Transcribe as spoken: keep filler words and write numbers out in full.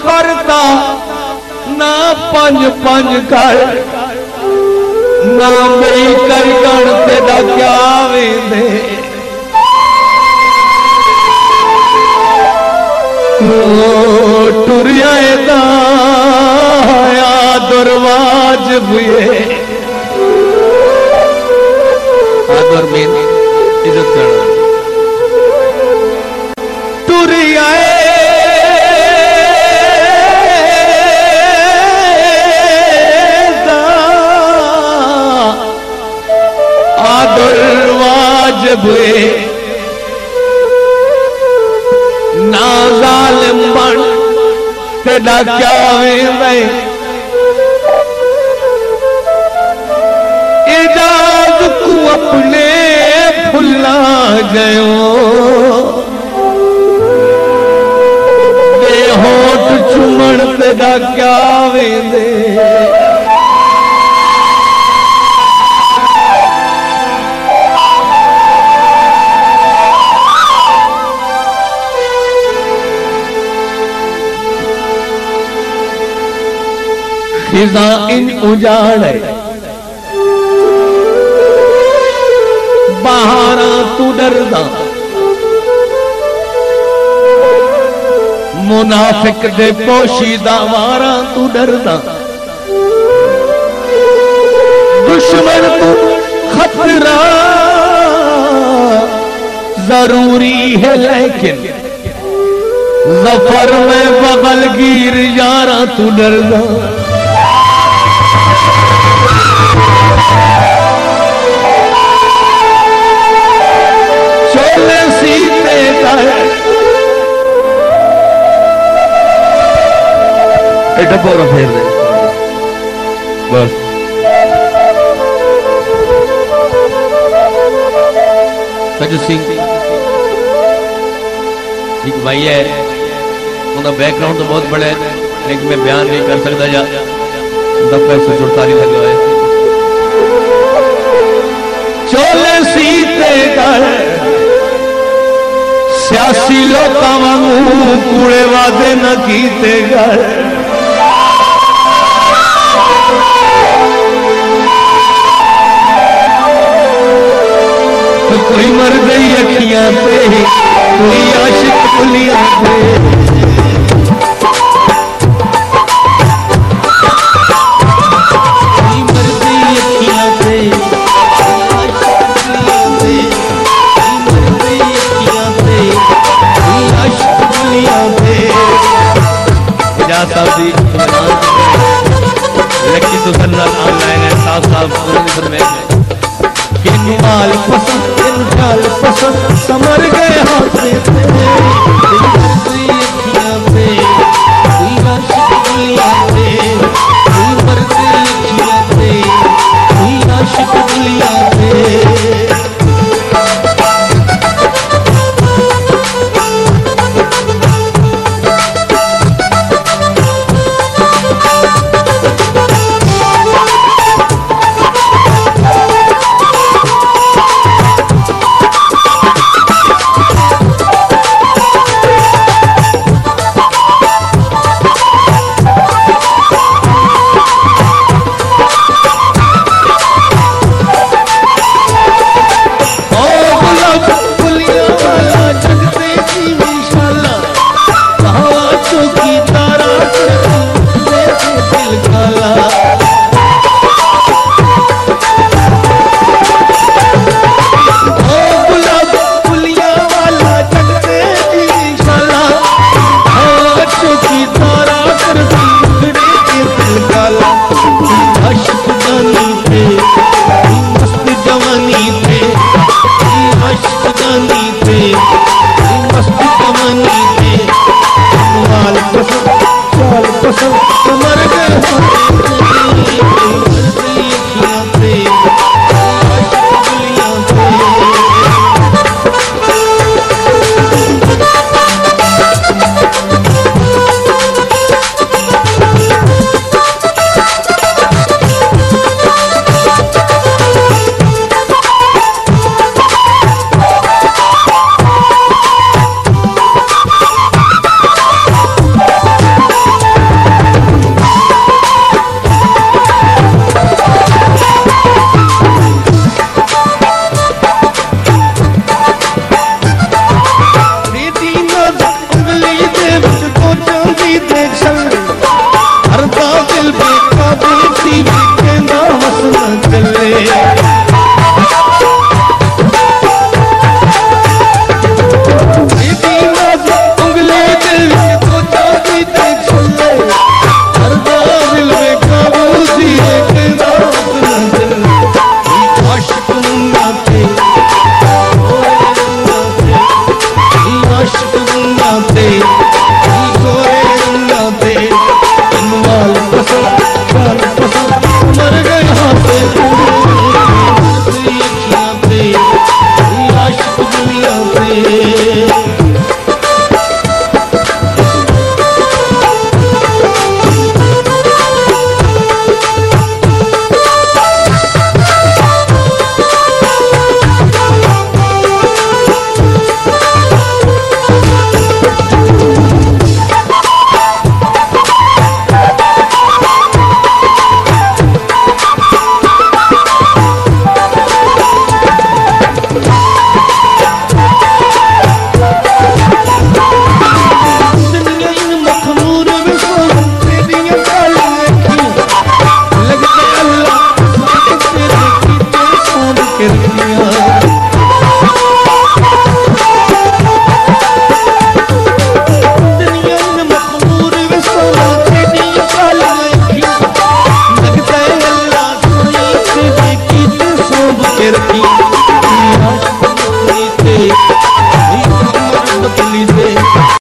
करता ना पंज पंज कर ना मेरी कर गण तेरा क्या वेंदे टुरिया दरवाज हुए आदर में इज्जत करना टुरिया आदरवाज हुए ना जालिम बन तेरा क्या वेंदे इजाज को अपने भुला गयो दे होठ चुमण तेरा क्या वेंदे खिजा इन उजाड़े बहारा तू डरदा मुनाफिक दे पोशीदा वारा तू डरदा दुश्मन तू खतरा जरूरी है लेकिन जफर में बगलगीर यारा तू डरदा चोले सीते का डब्बा फेर दे बस सजू सिंह एक भाई है उनका बैकग्राउंड तो बहुत बड़ा है लेकिन मैं बयान नहीं कर सकता जा दफे से जुड़तारी लगे हुए चोले सीते कर सियासी लोकां वांगू कूड़े वादे न कीते कर कोई मर गई अखियां पे कोई आशिक पुलियां पे कोई मर गई अखियां पे कोई मर गई अखियां पे कोई आशिक पुलियां पे इजाज़त साहब जी लकी तो सन्ना ऑनलाइन है साफ साफ में माल पसंद ख्याल पसंद समर गए हाथ से अखियां पे कोई आशिक दुनिया पे कोई मर्द अखियां पे कोई आशिक दुनिया पे डूब के रखी,